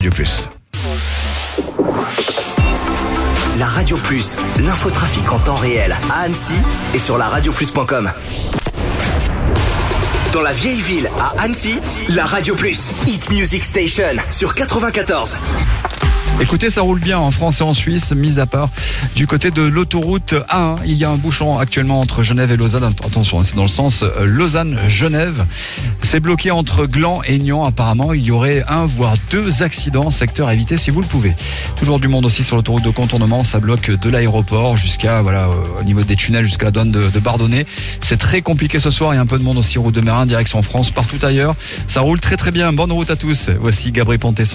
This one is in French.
Radio Plus. La Radio Plus, l'infotrafic en temps réel à Annecy et sur la radioplus.com. Dans la vieille ville à Annecy, la Radio Plus, Hit Music Station sur 94. Écoutez, ça roule bien en France et en Suisse, mis à part du côté de l'autoroute A1. Il y a un bouchon actuellement entre Genève et Lausanne. Attention, c'est dans le sens Lausanne-Genève. C'est bloqué entre Gland et Nyon. Apparemment, il y aurait 1 voire 2 accidents, secteur à éviter si vous le pouvez. Toujours du monde aussi sur l'autoroute de contournement. Ça bloque de l'aéroport jusqu'à, au niveau des tunnels jusqu'à la douane de Bardonnay. C'est très compliqué ce soir. Il y a un peu de monde aussi, route de Mérin, direction France, partout ailleurs. Ça roule très très bien. Bonne route à tous. Voici Gabriel Pontet sur